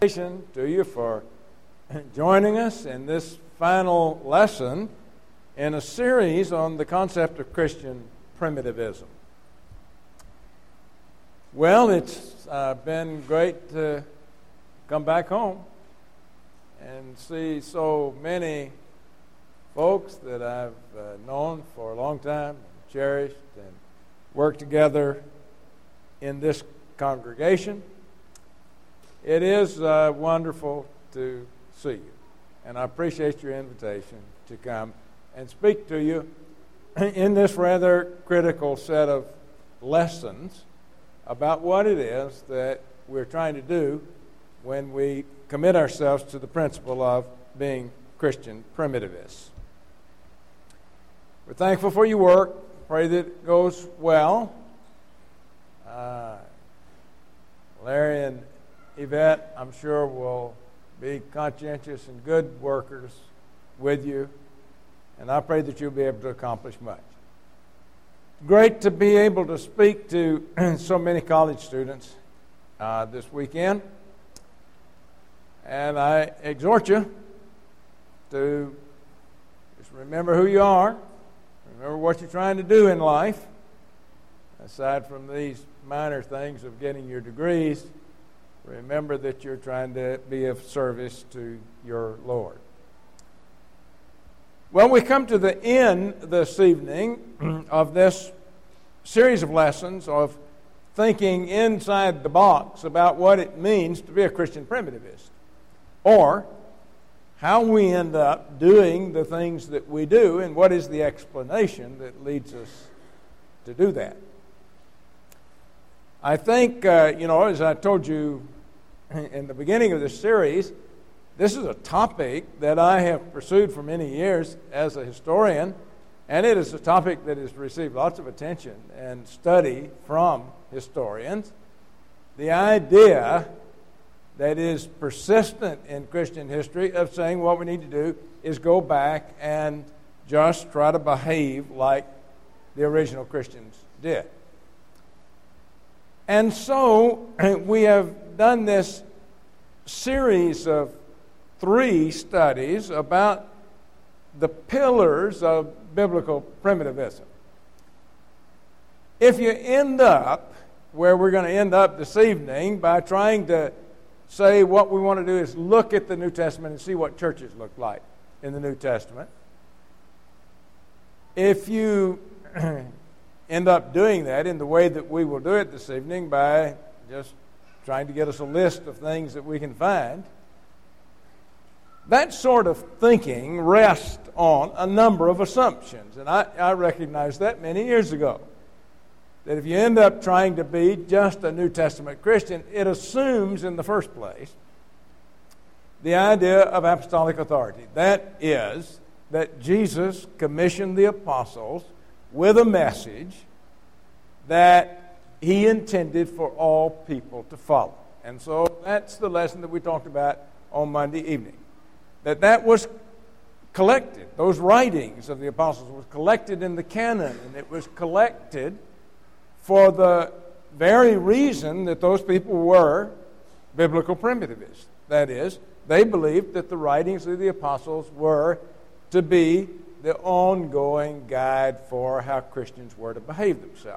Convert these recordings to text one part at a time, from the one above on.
To you for joining us in this final lesson in a series on the concept of Christian primitivism. Well, it's been great to come back home and see so many folks that I've known for a long time, cherished, and worked together in this congregation. It is wonderful to see you, and I appreciate your invitation to come and speak to you in this rather critical set of lessons about what it is that we're trying to do when we commit ourselves to the principle of being Christian primitivists. We're thankful for your work. Pray that it goes well. Larry and Yvette, I'm sure, will be conscientious and good workers with you, and I pray that you'll be able to accomplish much. Great to be able to speak to so many college students this weekend, and I exhort you to just remember who you are, remember what you're trying to do in life, aside from these minor things of getting your degrees. Remember that you're trying to be of service to your Lord. Well, we come to the end this evening of this series of lessons of thinking inside the box about what it means to be a Christian primitivist, or how we end up doing the things that we do, and what is the explanation that leads us to do that. I think, as I told you in the beginning of this series, this is a topic that I have pursued for many years as a historian, and it is a topic that has received lots of attention and study from historians. The idea that is persistent in Christian history of saying what we need to do is go back and just try to behave like the original Christians did. And so we have done this series of 3 studies about the pillars of biblical primitivism. If you end up where we're going to end up this evening by trying to say what we want to do is look at the New Testament and see what churches look like in the New Testament, if you end up doing that in the way that we will do it this evening by just trying to get us a list of things that we can find, that sort of thinking rests on a number of assumptions. And I recognized that many years ago, that if you end up trying to be just a New Testament Christian, it assumes in the first place the idea of apostolic authority. That is, that Jesus commissioned the apostles with a message that he intended for all people to follow. And so that's the lesson that we talked about on Monday evening. That was collected, those writings of the apostles was collected in the canon, and it was collected for the very reason that those people were biblical primitivists. That is, they believed that the writings of the apostles were to be the ongoing guide for how Christians were to behave themselves.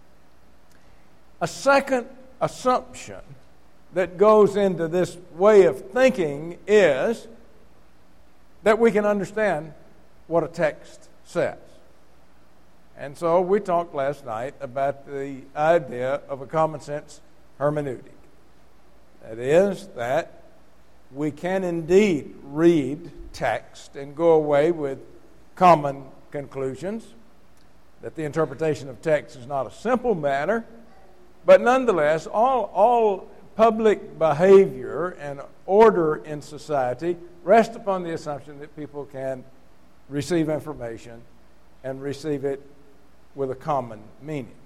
A second assumption that goes into this way of thinking is that we can understand what a text says. And so we talked last night about the idea of a common sense hermeneutic. That is, that we can indeed read text and go away with common conclusions, that the interpretation of text is not a simple matter, but nonetheless, all public behavior and order in society rest upon the assumption that people can receive information and receive it with a common meaning.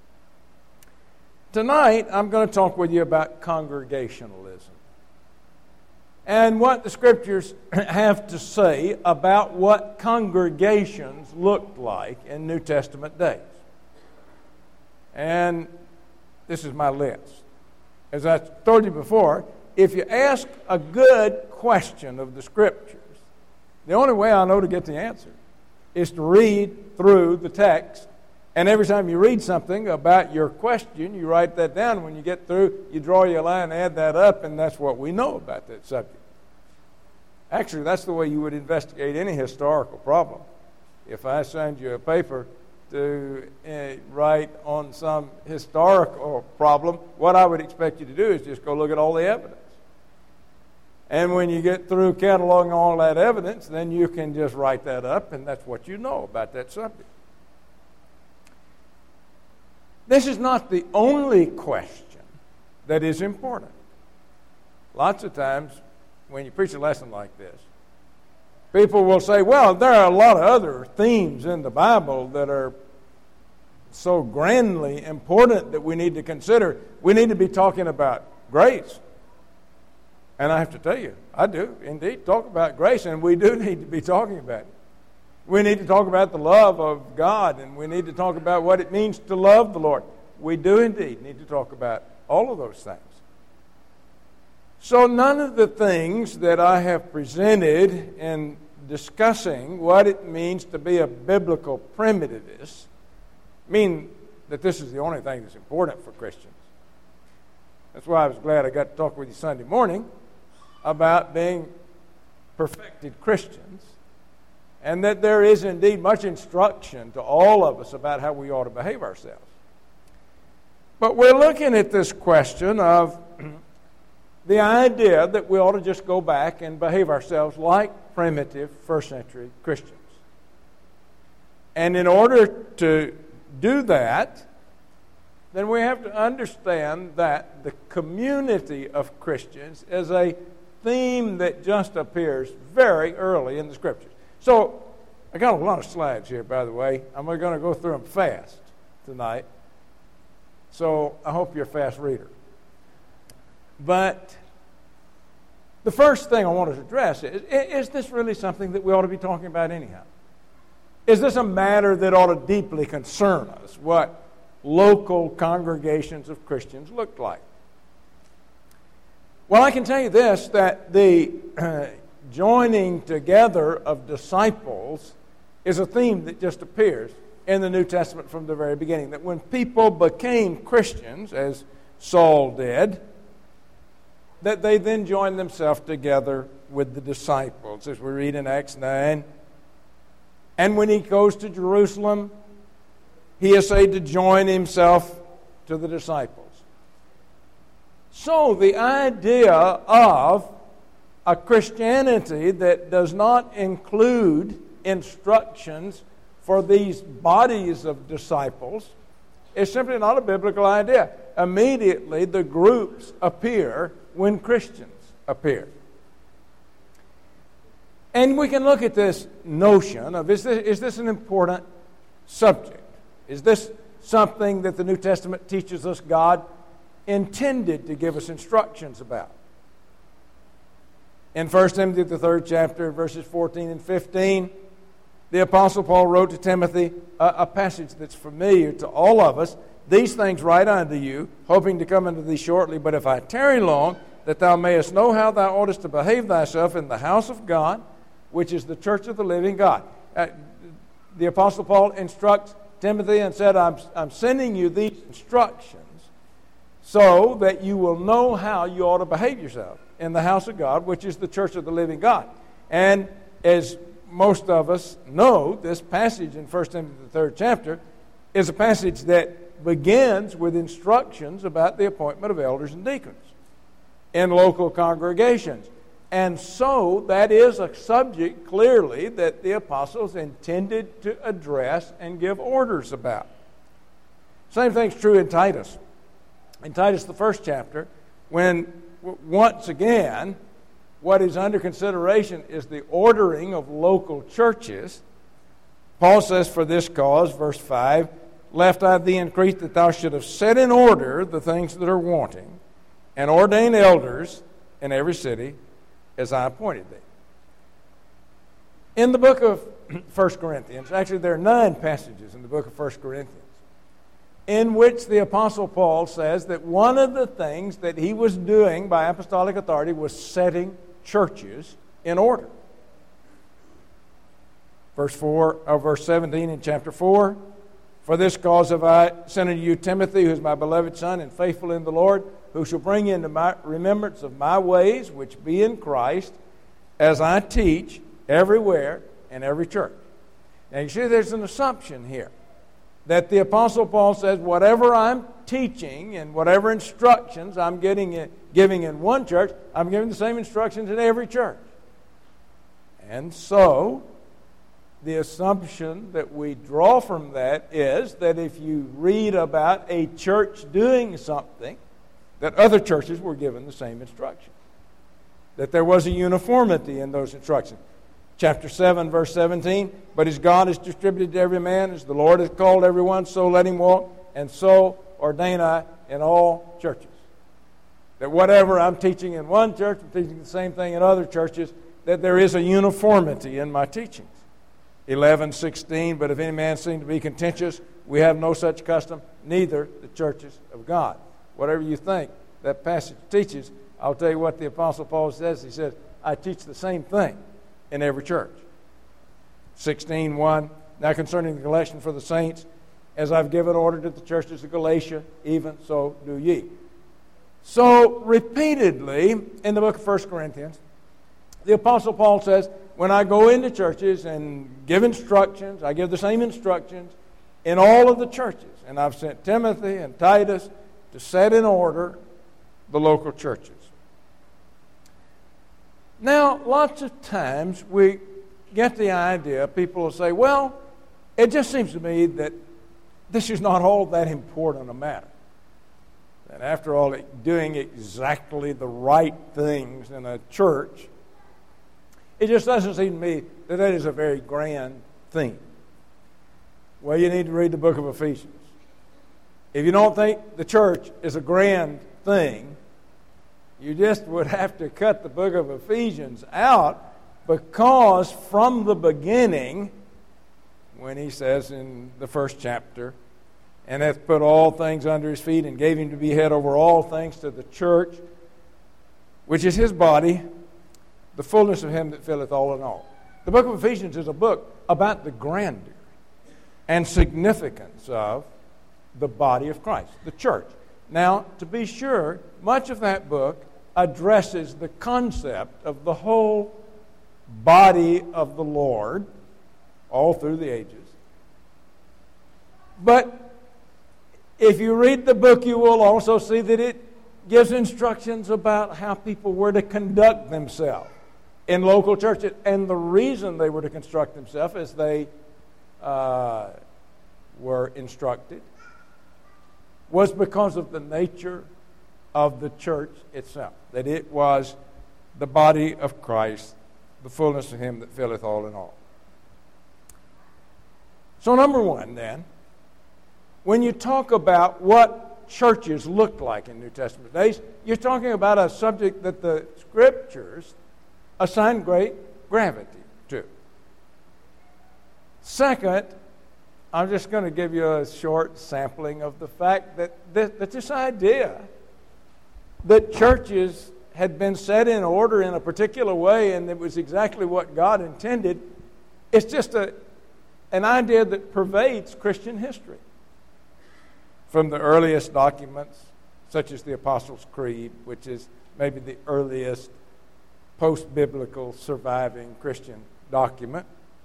Tonight, I'm going to talk with you about congregationalism and what the Scriptures have to say about what congregations looked like in New Testament days. And this is my list. As I told you before, if you ask a good question of the Scriptures, the only way I know to get the answer is to read through the text. And every time you read something about your question, you write that down. When you get through, you draw your line, add that up, and that's what we know about that subject. Actually, that's the way you would investigate any historical problem. If I send you a paper to write on some historical problem, what I would expect you to do is just go look at all the evidence. And when you get through cataloging all that evidence, then you can just write that up, and that's what you know about that subject. This is not the only question that is important. Lots of times, when you preach a lesson like this, people will say, well, there are a lot of other themes in the Bible that are so grandly important that we need to consider. We need to be talking about grace. And I have to tell you, I do indeed talk about grace, and we do need to be talking about it. We need to talk about the love of God, and we need to talk about what it means to love the Lord. We do indeed need to talk about all of those things. So none of the things that I have presented in discussing what it means to be a biblical primitivist mean that this is the only thing that's important for Christians. That's why I was glad I got to talk with you Sunday morning about being perfected Christians, and that there is indeed much instruction to all of us about how we ought to behave ourselves. But we're looking at this question of the idea that we ought to just go back and behave ourselves like primitive first century Christians. And in order to do that, then we have to understand that the community of Christians is a theme that just appears very early in the Scriptures. So, I got a lot of slides here, by the way. I'm going to go through them fast tonight. So, I hope you're a fast reader. But the first thing I want to address is this really something that we ought to be talking about anyhow? Is this a matter that ought to deeply concern us, what local congregations of Christians look like? Well, I can tell you this, that the joining together of disciples is a theme that just appears in the New Testament from the very beginning. That when people became Christians, as Saul did, that they then joined themselves together with the disciples, as we read in Acts 9. And when he goes to Jerusalem, he essayed to join himself to the disciples. So the idea of a Christianity that does not include instructions for these bodies of disciples is simply not a biblical idea. Immediately the groups appear when Christians appear. And we can look at this notion of, is this an important subject? Is this something that the New Testament teaches us God intended to give us instructions about? In 1 Timothy, the 3rd chapter, verses 14 and 15, the Apostle Paul wrote to Timothy a passage that's familiar to all of us. These things write unto you, hoping to come unto thee shortly. But if I tarry long, that thou mayest know how thou oughtest to behave thyself in the house of God, which is the church of the living God. The Apostle Paul instructs Timothy and said, I'm sending you these instructions so that you will know how you ought to behave yourself in the house of God, which is the church of the living God. And as most of us know, this passage in 1 Timothy, the 3rd chapter, is a passage that begins with instructions about the appointment of elders and deacons in local congregations. And so that is a subject clearly that the apostles intended to address and give orders about. Same thing's true in Titus. In Titus, the 1st chapter, when once again what is under consideration is the ordering of local churches, Paul says, for this cause, verse 5, left I thee in Crete that thou should have set in order the things that are wanting, and ordain elders in every city as I appointed thee. In the book of 1 Corinthians, actually there are 9 passages in the book of 1 Corinthians, in which the Apostle Paul says that one of the things that he was doing by apostolic authority was setting churches in order. Verse 17 in chapter 4, "For this cause have I sent unto you Timothy, who is my beloved son and faithful in the Lord, who shall bring into my remembrance of my ways, which be in Christ, as I teach everywhere in every church." Now you see there's an assumption here that the Apostle Paul says whatever I'm teaching and whatever instructions I'm giving in one church, I'm giving the same instructions in every church. And so the assumption that we draw from that is that if you read about a church doing something, that other churches were given the same instruction, that there was a uniformity in those instructions. Chapter 7, verse 17, "But as God has distributed to every man, as the Lord has called everyone, so let him walk, and so ordain I in all churches." That whatever I'm teaching in one church, I'm teaching the same thing in other churches, that there is a uniformity in my teachings. 11:16, "But if any man seem to be contentious, we have no such custom, neither the churches of God." Whatever you think that passage teaches, I'll tell you what the Apostle Paul says. He says, I teach the same thing in every church. 16:1, "Now concerning the election for the saints, as I've given order to the churches of Galatia, even so do ye." So repeatedly in the book of 1 Corinthians, the Apostle Paul says, when I go into churches and give instructions, I give the same instructions in all of the churches. And I've sent Timothy and Titus to set in order the local churches. Now, lots of times we get the idea, people will say, well, it just seems to me that this is not all that important a matter. And after all, doing exactly the right things in a church, it just doesn't seem to me that that is a very grand thing. Well, you need to read the book of Ephesians. If you don't think the church is a grand thing, you just would have to cut the book of Ephesians out, because from the beginning, when he says in the first chapter, "And hath put all things under his feet, and gave him to be head over all things to the church, which is his body, the fullness of him that filleth all in all." The book of Ephesians is a book about the grandeur and significance of the body of Christ, the church. Now, to be sure, much of that book addresses the concept of the whole body of the Lord all through the ages. But if you read the book, you will also see that it gives instructions about how people were to conduct themselves in local churches. And the reason they were to construct themselves as they were instructed was because of the nature of the church itself, that it was the body of Christ, the fullness of him that filleth all in all. So number one, then, when you talk about what churches looked like in New Testament days, you're talking about a subject that the Scriptures assign great gravity to. Second, I'm just going to give you a short sampling of the fact that this idea that churches had been set in order in a particular way and it was exactly what God intended, it's just an idea that pervades Christian history. From the earliest documents, such as the Apostles' Creed, which is maybe the earliest post-biblical surviving Christian document.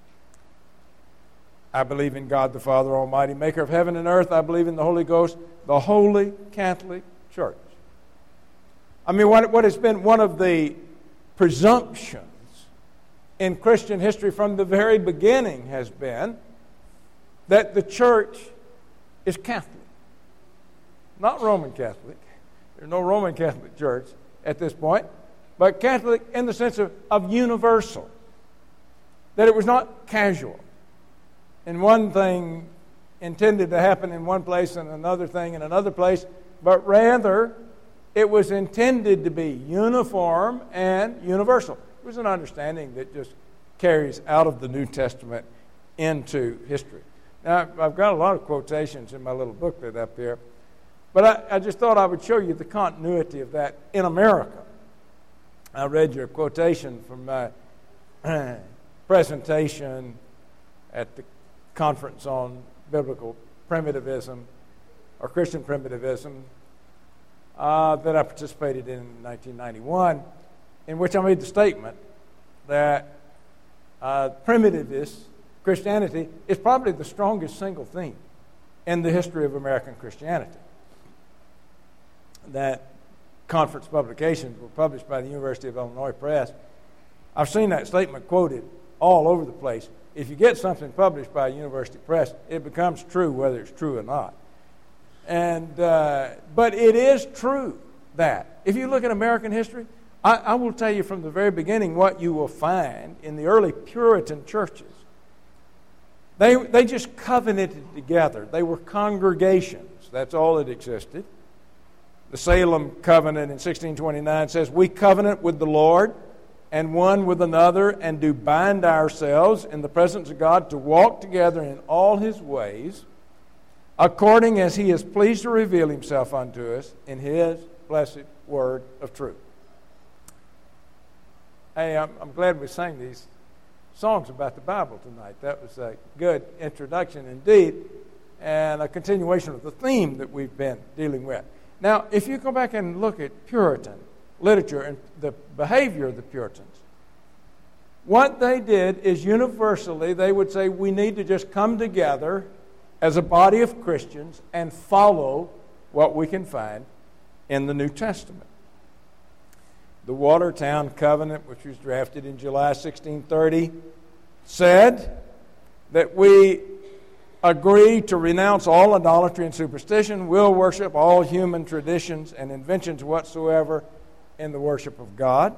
I believe in God the Father Almighty, maker of heaven and earth. I believe in the Holy Ghost, the Holy Catholic Church. I mean, what has been one of the presumptions in Christian history from the very beginning has been that the church is Catholic. Not Roman Catholic. There's no Roman Catholic Church at this point, but Catholic in the sense of universal. That it was not casual. And one thing intended to happen in one place and another thing in another place, but rather it was intended to be uniform and universal. It was an understanding that just carries out of the New Testament into history. Now, I've got a lot of quotations in my little booklet up here, but I just thought I would show you the continuity of that in America. I read your quotation from my presentation at the conference on biblical primitivism or Christian primitivism that I participated in 1991, in which I made the statement that primitivist Christianity is probably the strongest single theme in the history of American Christianity. That conference publications were published by the University of Illinois Press. I've seen that statement quoted all over the place. If you get something published by a university press, it becomes true whether it's true or not. But it is true that if you look at American history, I will tell you from the very beginning what you will find in the early Puritan churches. They just covenanted together. They were congregations. That's all that existed. The Salem Covenant in 1629 says, "We covenant with the Lord and one with another, and do bind ourselves in the presence of God to walk together in all His ways, according as He is pleased to reveal Himself unto us in His blessed word of truth." Hey, I'm glad we sang these songs about the Bible tonight. That was a good introduction indeed, and a continuation of the theme that we've been dealing with. Now, if you go back and look at Puritan literature and the behavior of the Puritans, what they did is universally they would say we need to just come together as a body of Christians and follow what we can find in the New Testament. The Watertown Covenant, which was drafted in July 1630, said that we agree to renounce all idolatry and superstition, will worship all human traditions and inventions whatsoever in the worship of God,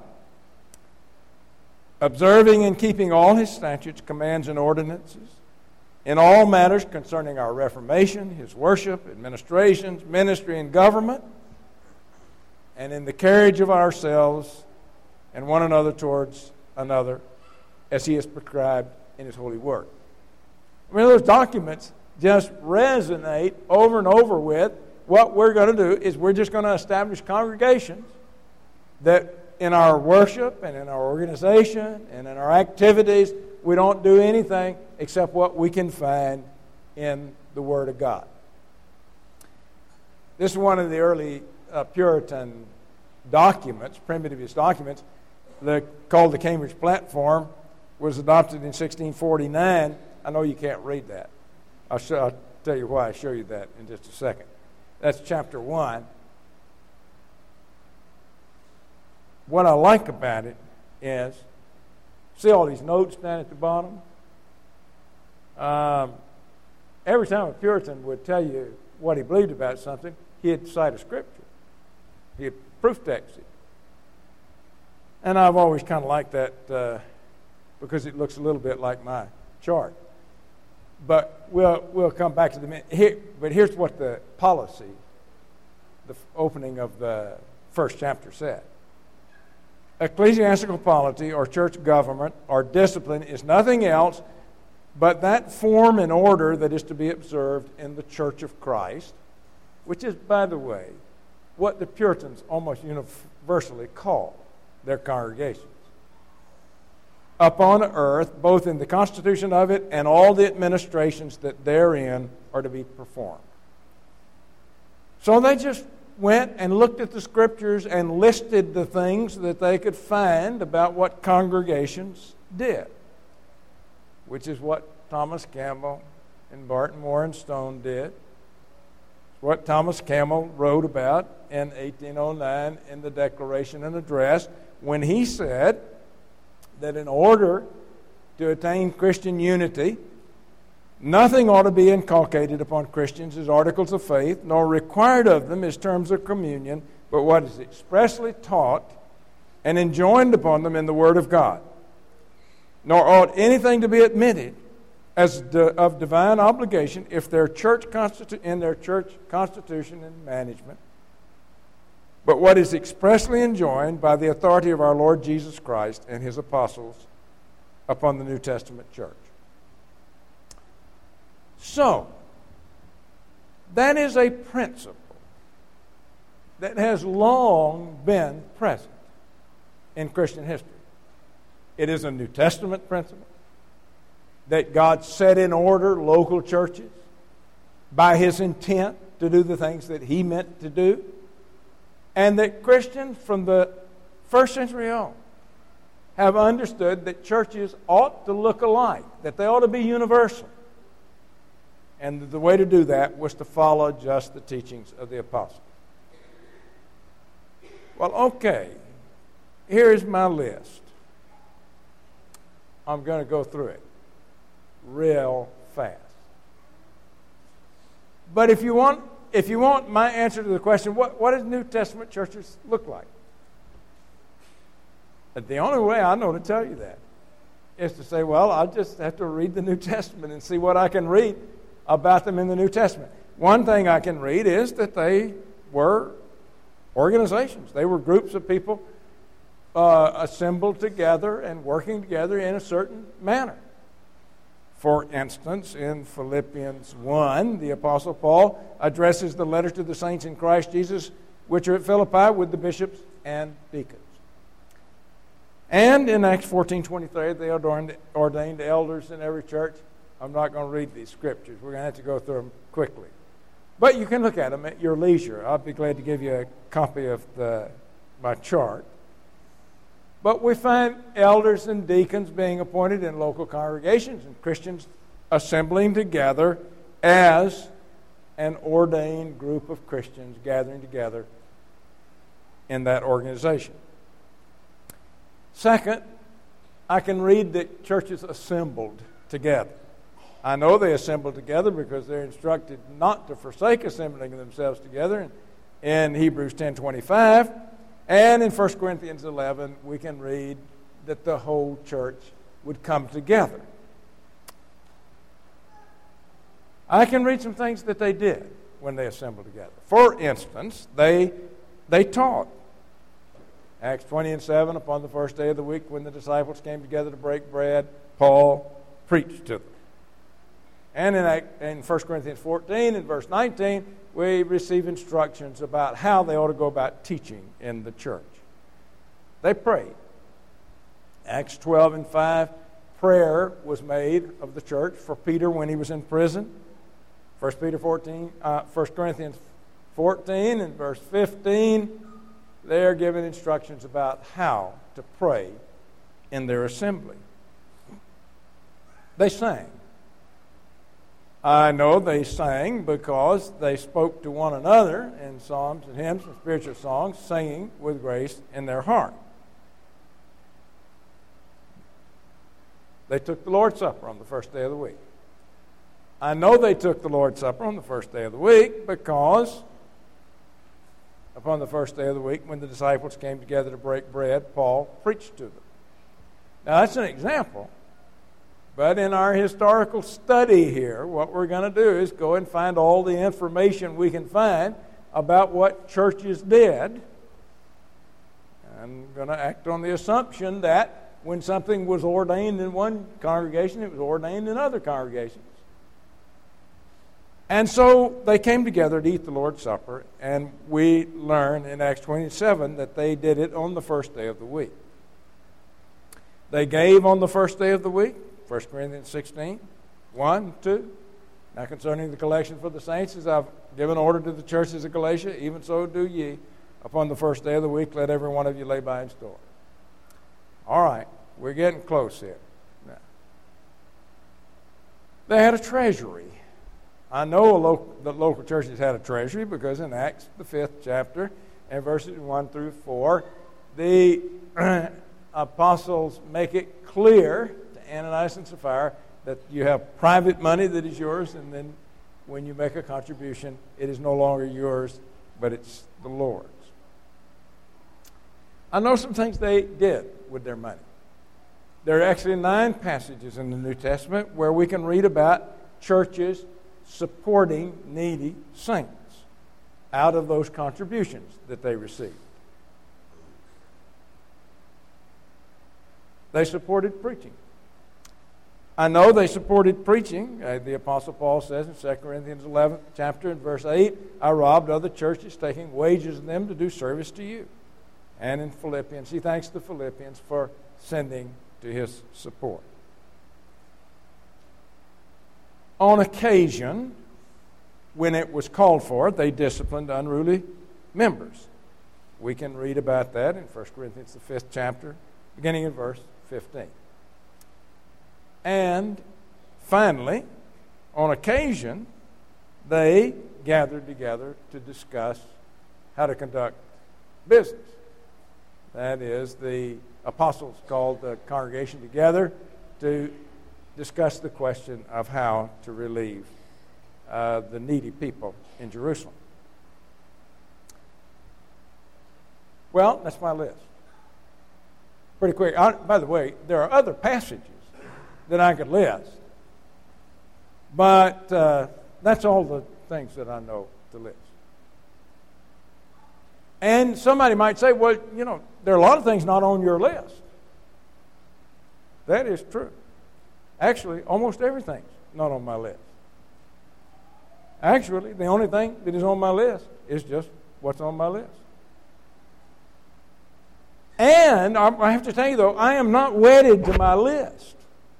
observing and keeping all His statutes, commands, and ordinances, in all matters concerning our reformation, His worship, administrations, ministry, and government, and in the carriage of ourselves and one another towards another, as He has prescribed in His holy word. I mean, those documents just resonate over and over with what we're going to do is we're just going to establish congregations that in our worship and in our organization and in our activities, we don't do anything except what we can find in the Word of God. This is one of the early Puritan documents, primitivist documents, called the Cambridge Platform, was adopted in 1649. I know you can't read that. I'll tell you why. I'll show you that in just a second. That's chapter 1. What I like about it is, see all these notes down at the bottom? Every time a Puritan would tell you what he believed about something, he'd cite a scripture. He'd proof text it. And I've always kind of liked that because it looks a little bit like my chart. But we'll come back to the here. But here's what the policy, the opening of the first chapter said. Ecclesiastical polity or church government or discipline is nothing else but that form and order that is to be observed in the Church of Christ, which is, by the way, what the Puritans almost universally call their congregations. Upon earth, both in the constitution of it and all the administrations that therein are to be performed. So they just went and looked at the scriptures and listed the things that they could find about what congregations did, which is what Thomas Campbell and Barton Moore and Stone did. It's what Thomas Campbell wrote about in 1809 in the Declaration and Address when he said that in order to attain Christian unity, nothing ought to be inculcated upon Christians as articles of faith, nor required of them as terms of communion, but what is expressly taught and enjoined upon them in the Word of God. Nor ought anything to be admitted as of divine obligation if their church in their church constitution and management, but what is expressly enjoined by the authority of our Lord Jesus Christ and His apostles upon the New Testament church. So, that is a principle that has long been present in Christian history. It is a New Testament principle that God set in order local churches by His intent to do the things that He meant to do, and that Christians from the first century on have understood that churches ought to look alike, that they ought to be universal. And the way to do that was to follow just the teachings of the apostles. Well, okay, here's my list. I'm going to go through it real fast. But if you want my answer to the question, what does New Testament churches look like? But the only way I know to tell you that is to say, well, I'll just have to read the New Testament and see what I can read about them in the New Testament. One thing I can read is that they were organizations. They were groups of people assembled together and working together in a certain manner. For instance, in Philippians 1, the Apostle Paul addresses the letter to the saints in Christ Jesus, which are at Philippi, with the bishops and deacons. And in Acts 14:23, they ordained elders in every church. I'm not going to read these scriptures. We're going to have to go through them quickly. But you can look at them at your leisure. I'll be glad to give you a copy of my chart. But we find elders and deacons being appointed in local congregations and Christians assembling together as an ordained group of Christians gathering together in that organization. Second, I can read that churches assembled together. I know they assembled together because they're instructed not to forsake assembling themselves together in Hebrews 10:25. And in 1 Corinthians 11, we can read that the whole church would come together. I can read some things that they did when they assembled together. For instance, they taught. Acts 20:7, upon the first day of the week when the disciples came together to break bread, Paul preached to them. And in 1 Corinthians 14, in verse 19, we receive instructions about how they ought to go about teaching in the church. They prayed. Acts 12:5, prayer was made of the church for Peter when he was in prison. 1 Corinthians 14 and verse 15, they are given instructions about how to pray in their assembly. They sang. I know they sang because they spoke to one another in psalms and hymns and spiritual songs, singing with grace in their heart. They took the Lord's Supper on the first day of the week. I know they took the Lord's Supper on the first day of the week because upon the first day of the week, when the disciples came together to break bread, Paul preached to them. Now, that's an example. But in our historical study here, what we're going to do is go and find all the information we can find about what churches did. I'm going to act on the assumption that when something was ordained in one congregation, it was ordained in other congregations. And so they came together to eat the Lord's Supper, and we learn in Acts 27 that they did it on the first day of the week. They gave on the first day of the week. 1 Corinthians 16, 1, 2. Now concerning the collection for the saints, as I've given order to the churches of Galatia, even so do ye. Upon the first day of the week, let every one of you lay by in store. All right, we're getting close here. Now, they had a treasury. I know the local churches had a treasury because in Acts, the 5th chapter, and verses 1 through 4, the apostles make it clear Ananias and Sapphira that you have private money that is yours, and then when you make a contribution, it is no longer yours, but it's the Lord's. I know some things they did with their money. There are actually 9 passages in the New Testament where we can read about churches supporting needy saints out of those contributions that they received. They supported preaching. I know they supported preaching. The Apostle Paul says in 2 Corinthians 11th chapter in verse 8, I robbed other churches, taking wages of them to do service to you. And in Philippians, he thanks the Philippians for sending to his support. On occasion, when it was called for, they disciplined unruly members. We can read about that in 1 Corinthians, the 5th chapter, beginning in verse 15. And finally, on occasion, they gathered together to discuss how to conduct business. That is, the apostles called the congregation together to discuss the question of how to relieve the needy people in Jerusalem. Well, that's my list. Pretty quick. By the way, there are other passages that I could list, but that's all the things that I know to list. And somebody might say, well, you know, there are a lot of things not on your list. That is true. Actually, almost everything's not on my list. Actually, the only thing that is on my list is just what's on my list. And I have to tell you, though, I am not wedded to my list.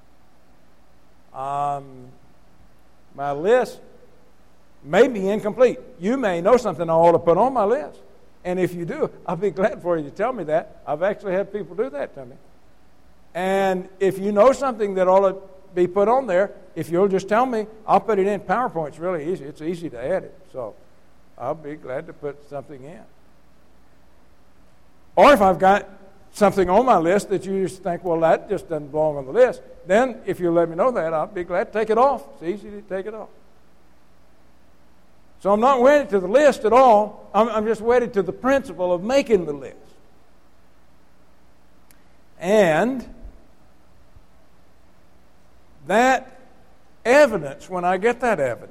My list may be incomplete. You may know something I ought to put on my list. And if you do, I'll be glad for you to tell me that. I've actually had people do that to me. And if you know something that ought to be put on there, if you'll just tell me, I'll put it in. PowerPoint's really easy. It's easy to edit. So I'll be glad to put something in. Or if I've got something on my list that you just think, well, that just doesn't belong on the list, then if you let me know that, I'll be glad to take it off. It's easy to take it off. So I'm not wedded to the list at all. I'm just wedded to the principle of making the list. And that evidence, when I get that evidence,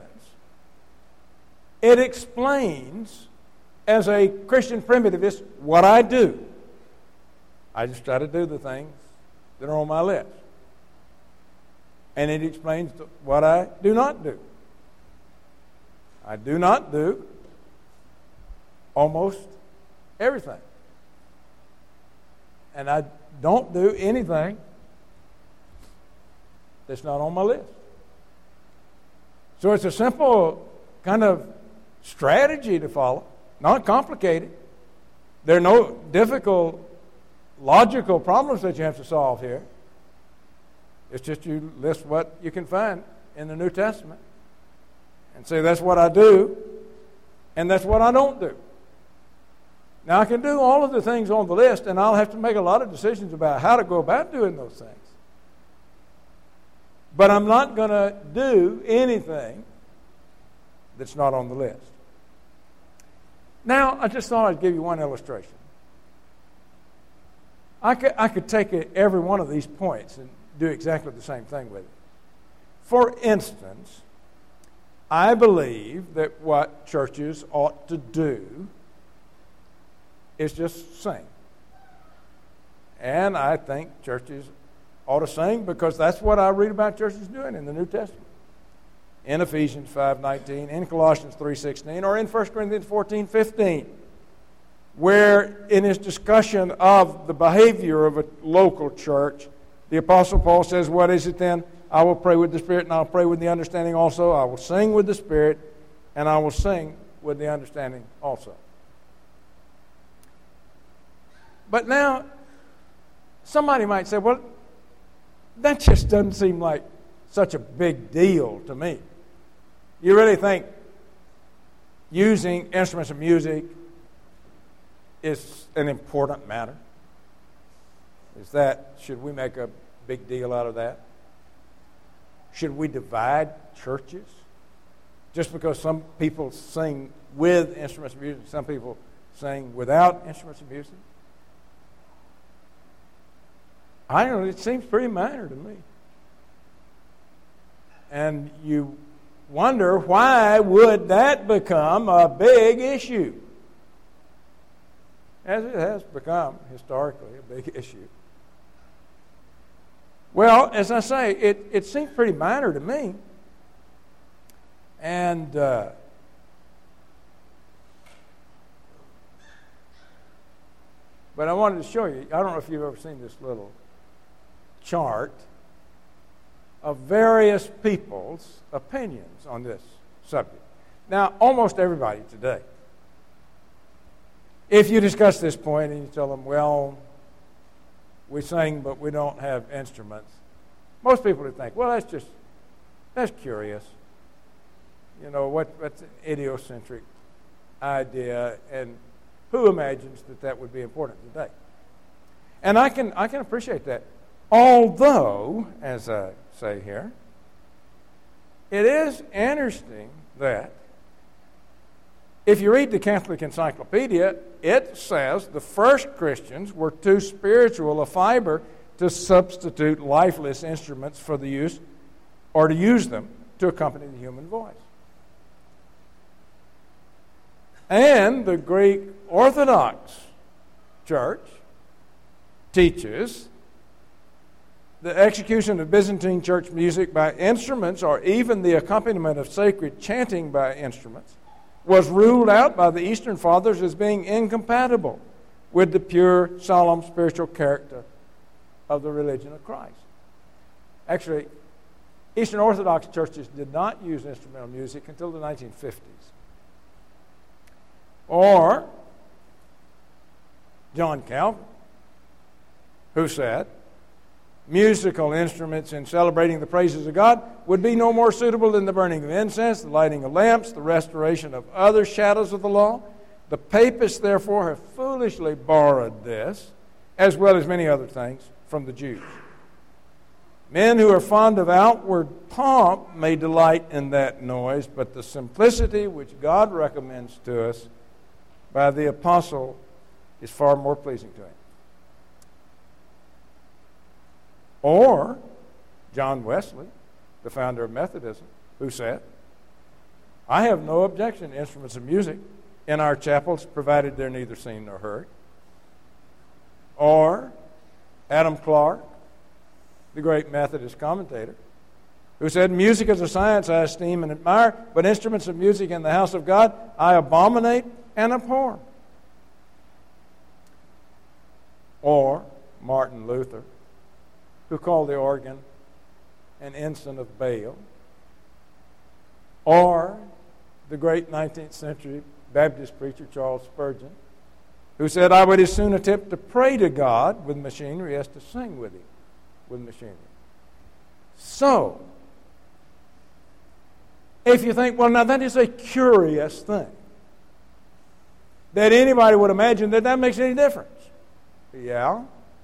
it explains, as a Christian primitivist, what I do. I just try to do the things that are on my list. And it explains what I do not do. I do not do almost everything. And I don't do anything that's not on my list. So it's a simple kind of strategy to follow, not complicated. There are no difficult logical problems that you have to solve here. It's just you list what you can find in the New Testament and say that's what I do and that's what I don't do. Now I can do all of the things on the list, and I'll have to make a lot of decisions about how to go about doing those things. But I'm not going to do anything that's not on the list. Now, I just thought I'd give you one illustration. I could take every one of these points and do exactly the same thing with it. For instance, I believe that what churches ought to do is just sing. And I think churches ought to sing because that's what I read about churches doing in the New Testament. In Ephesians 5:19, in Colossians 3:16, or in 1 Corinthians 14:15, where in his discussion of the behavior of a local church, the Apostle Paul says, what is it then? I will pray with the Spirit, and I'll pray with the understanding also. I will sing with the Spirit, and I will sing with the understanding also. But now, somebody might say, well, that just doesn't seem like such a big deal to me. You really think using instruments of music is an important matter? Should we make a big deal out of that? Should we divide churches? Just because some people sing with instruments of music, some people sing without instruments of music? I don't know, it seems pretty minor to me. And you wonder, why would that become a big issue? As it has become historically a big issue. Well, as I say, it seemed pretty minor to me. And but I wanted to show you, I don't know if you've ever seen this little chart of various people's opinions on this subject. Now, almost everybody today, if you discuss this point and you tell them, well, we sing but we don't have instruments, most people would think, well, that's curious. You know, what's an idiosyncratic idea, and who imagines that would be important today? And I can appreciate that. Although, as I say here, it is interesting that if you read the Catholic Encyclopedia, it says the first Christians were too spiritual a fiber to substitute lifeless instruments for the use, or to use them to accompany the human voice. And the Greek Orthodox Church teaches the execution of Byzantine church music by instruments, or even the accompaniment of sacred chanting by instruments, was ruled out by the Eastern Fathers as being incompatible with the pure, solemn, spiritual character of the religion of Christ. Actually, Eastern Orthodox churches did not use instrumental music until the 1950s. Or John Calvin, who said, musical instruments in celebrating the praises of God would be no more suitable than the burning of incense, the lighting of lamps, the restoration of other shadows of the law. The papists, therefore, have foolishly borrowed this, as well as many other things, from the Jews. Men who are fond of outward pomp may delight in that noise, but the simplicity which God recommends to us by the apostle is far more pleasing to him. Or John Wesley, the founder of Methodism, who said, I have no objection to instruments of music in our chapels, provided they're neither seen nor heard. Or Adam Clarke, the great Methodist commentator, who said, music is a science I esteem and admire, but instruments of music in the house of God I abominate and abhor. Or Martin Luther, who called the organ an ensign of Baal. Or the great 19th century Baptist preacher Charles Spurgeon, who said, I would as soon attempt to pray to God with machinery as to sing with him with machinery. So, if you think, well, now that is a curious thing, that anybody would imagine that makes any difference. Yeah.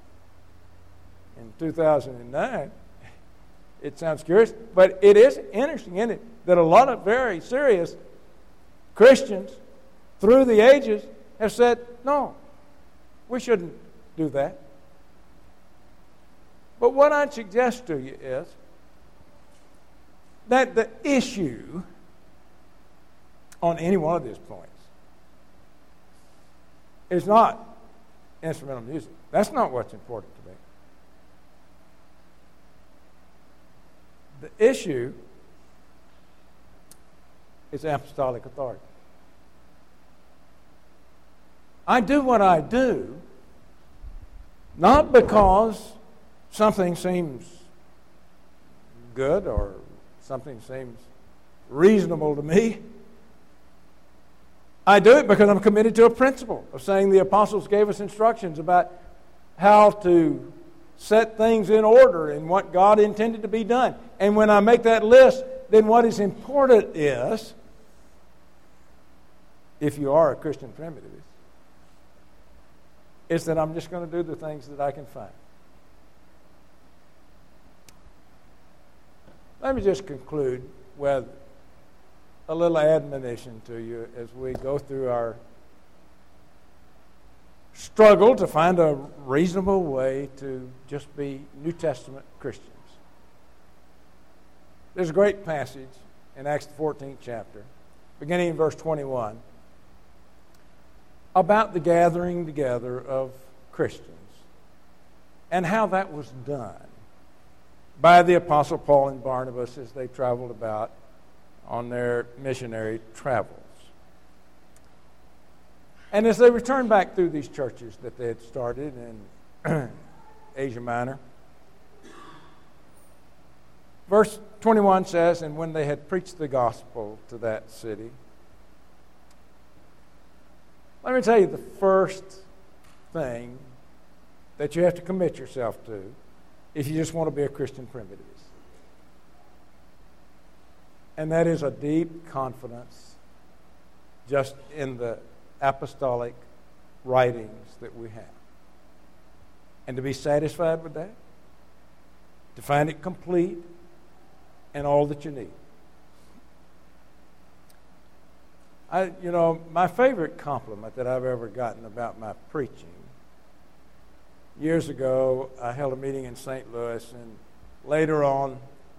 In 2009, it sounds curious, but it is interesting, isn't it, that a lot of very serious Christians through the ages have said, no, we shouldn't do that. But what I'd suggest to you is that the issue on any one of these points is not instrumental music. That's not what's important to me. The issue is apostolic authority. I do what I do not because something seems good or something seems reasonable to me. I do it because I'm committed to a principle of saying the apostles gave us instructions about how to set things in order and what God intended to be done. And when I make that list, then what is important is, if you are a Christian primitivist, is that I'm just going to do the things that I can find. Let me just conclude with a little admonition to you as we go through our struggle to find a reasonable way to just be New Testament Christians. There's a great passage in Acts the 14th chapter, beginning in verse 21, about the gathering together of Christians and how that was done. by the Apostle Paul and Barnabas as they traveled about on their missionary travels. And as they returned back through these churches that they had started in Asia Minor, verse 21 says, "And when they had preached the gospel to that city," let me tell you the first thing that you have to commit yourself to if you just want to be a Christian primitivist. And that is a deep confidence just in the apostolic writings that we have. And to be satisfied with that, to find it complete and all that you need. My favorite compliment that I've ever gotten about my preaching, years ago, I held a meeting in St. Louis, and later on,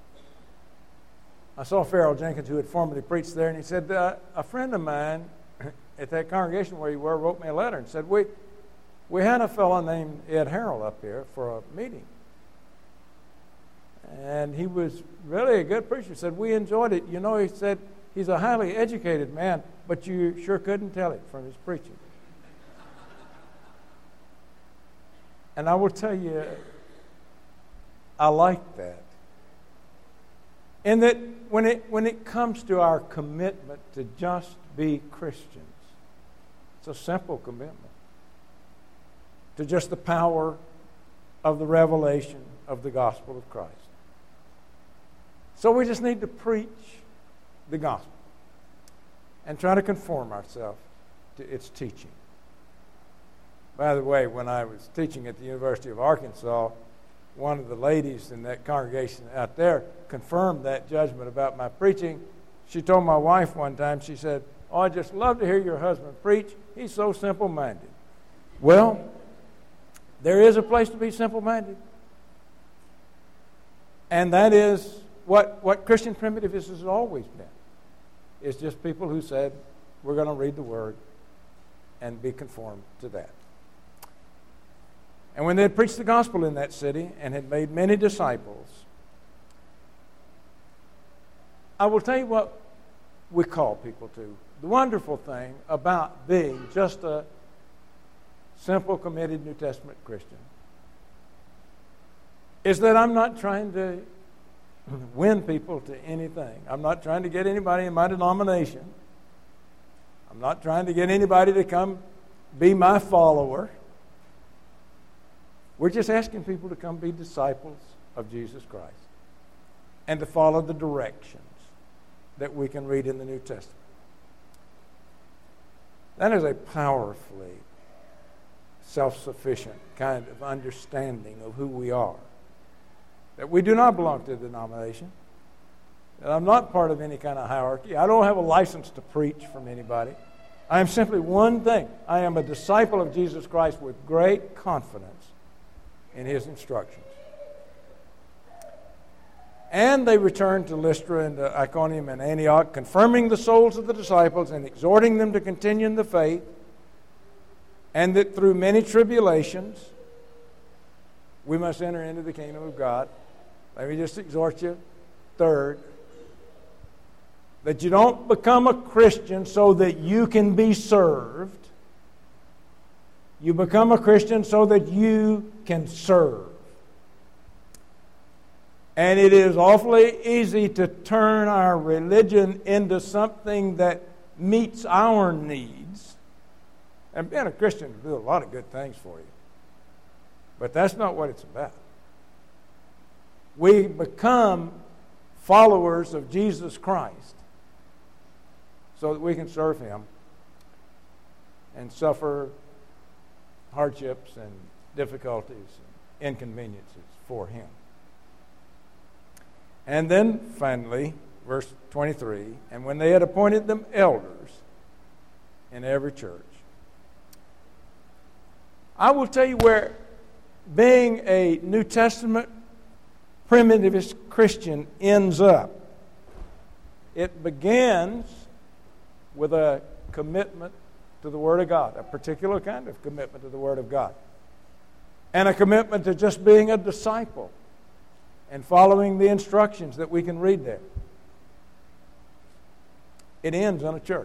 I saw Farrell Jenkins, who had formerly preached there, and he said, a friend of mine at that congregation where you were wrote me a letter and said, we had a fellow named Ed Harrell up here for a meeting. And he was really a good preacher. He said, we enjoyed it. He said, he's a highly educated man, but you sure couldn't tell it from his preaching. And I will tell you, I like that. And that when it comes to our commitment to just be Christians, it's a simple commitment to just the power of the revelation of the gospel of Christ. So we just need to preach the gospel and try to conform ourselves to its teaching. By the way, when I was teaching at the University of Arkansas, one of the ladies in that congregation out there confirmed that judgment about my preaching. She told my wife one time, she said, "Oh, I just love to hear your husband preach. He's so simple-minded." Well, there is a place to be simple-minded. And that is what Christian primitivism has always been. It's just people who said, we're going to read the Word and be conformed to that. And when they had preached the gospel in that city and had made many disciples, I will tell you what we call people to. The wonderful thing about being just a simple, committed New Testament Christian is that I'm not trying to win people to anything. I'm not trying to get anybody in my denomination. I'm not trying to get anybody to come be my follower. We're just asking people to come be disciples of Jesus Christ and to follow the directions that we can read in the New Testament. That is a powerfully self-sufficient kind of understanding of who we are. That we do not belong to a denomination. That I'm not part of any kind of hierarchy. I don't have a license to preach from anybody. I am simply one thing. I am a disciple of Jesus Christ with great confidence in His instructions. And they returned to Lystra and to Iconium and Antioch, confirming the souls of the disciples and exhorting them to continue in the faith, and that through many tribulations we must enter into the kingdom of God. Let me just exhort you. Third, that you don't become a Christian so that you can be served. You become a Christian so that you can serve. And it is awfully easy to turn our religion into something that meets our needs. And being a Christian will do a lot of good things for you. But that's not what it's about. We become followers of Jesus Christ so that we can serve Him and suffer hardships and difficulties and inconveniences for Him. And then finally, verse 23, and when they had appointed them elders in every church. I will tell you where being a New Testament primitivist Christian ends up. It begins with a commitment to the Word of God, a particular kind of commitment to the Word of God, and a commitment to just being a disciple and following the instructions that we can read there. It ends in a church.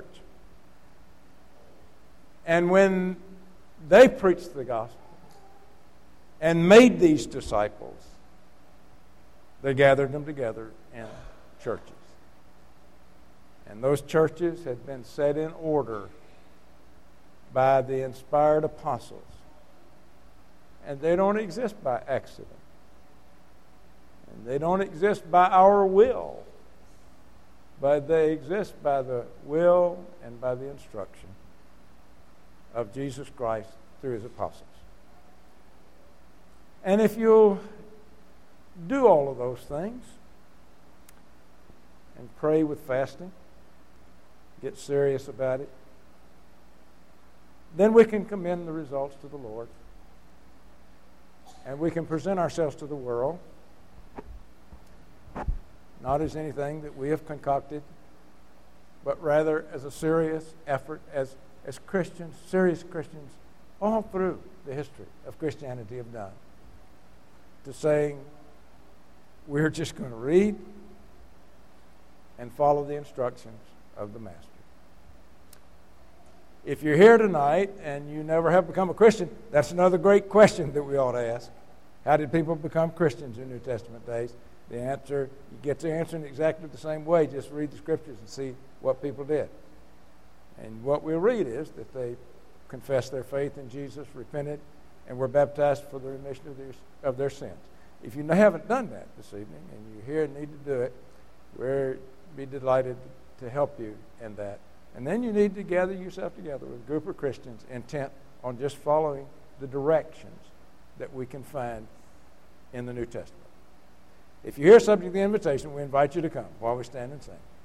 And when they preached the gospel and made these disciples, they gathered them together in churches. And those churches had been set in order by the inspired apostles. And they don't exist by accident. And they don't exist by our will. But they exist by the will and by the instruction of Jesus Christ through his apostles. And if you'll do all of those things and pray with fasting, get serious about it, then we can commend the results to the Lord. And we can present ourselves to the world not as anything that we have concocted, but rather as a serious effort as Christians, serious Christians, all through the history of Christianity have done, to saying, we're just going to read and follow the instructions of the Master. If you're here tonight and you never have become a Christian, that's another great question that we ought to ask. How did people become Christians in New Testament days? The answer, you get the answer in exactly the same way. Just read the Scriptures and see what people did. And what we'll read is that they confessed their faith in Jesus, repented, and were baptized for the remission of their sins. If you haven't done that this evening and you're here and need to do it, we'll be delighted to help you in that. And then you need to gather yourself together with a group of Christians intent on just following the directions that we can find in the New Testament. If you're here subject to the invitation, we invite you to come while we stand and sing.